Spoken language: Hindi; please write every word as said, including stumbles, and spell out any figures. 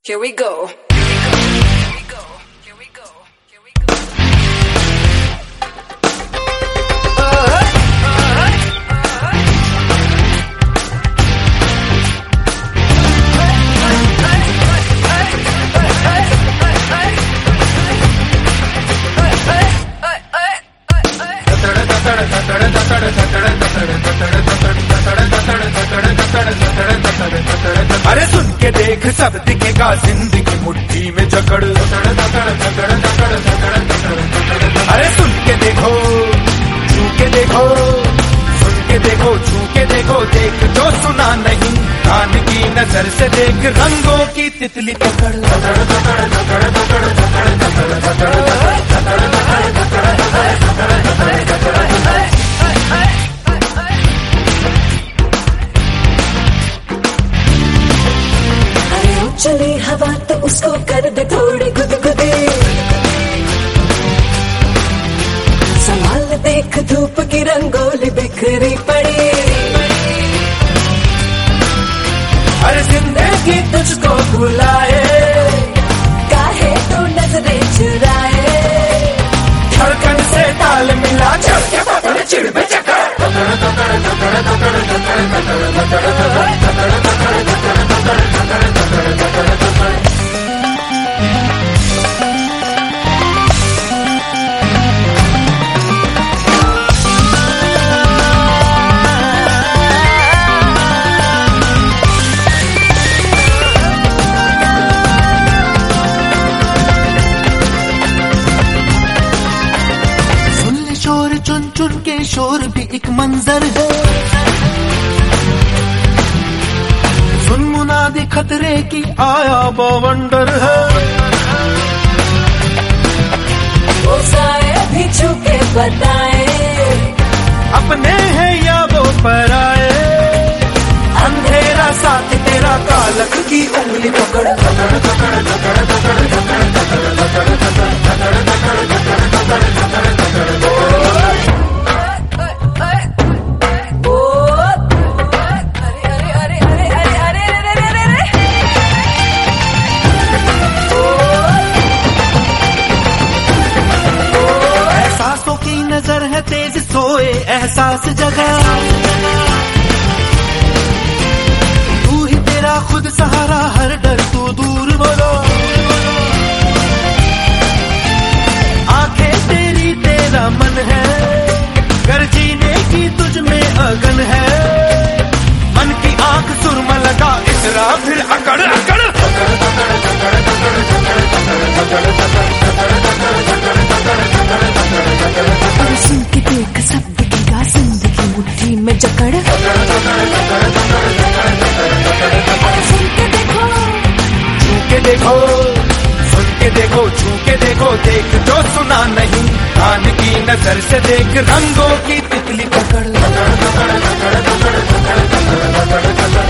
Here we go. अरे सुन के देख सब दिखेगा जिंदगी मुट्ठी में जकड़। अरे सुन के देखो छू के देखो, सुन के देखो छू के देखो, देख जो सुना नहीं, कान की नजर से देख रंगों की तितली पकड़। चले हवा तो उसको कर दे थोड़ी गुदगुदी, संभाल देख धूप की रंगोली बिखरी पड़ी। अरे जिंदगी तुझको बुलाए, काहे तो नजरें चुराए, धड़कन से ताल मिला, चढ़ के पकड़ चिड़ में चक्कर। चुन चुन के शोर भी एक मंजर है, सुन मुनादी खतरे की आया बवंडर है। वो साए भी छुके बताए, अपने हैं या वो पराए, अंधेरा साथ तेरा, कालक की उंगली पकड़। नजर है तेज सोए एहसास जगा, तू ही तेरा खुद सहारा, हर डर तू दूर बोलो। आंखें तेरी तेरा मन है, कर जीने की तुझ में अगन है, मन की आंख सुरमा लगा, इतरा फिर अकड़ अकड़। सुन के देख सब दिखेगा जिंदगी मुट्ठी में जकड़। सुन के देखो छू के देखो, सुन के देखो छू के देखो, देख जो सुना नहीं, कान की नजर से देख रंगों की तितली पकड़।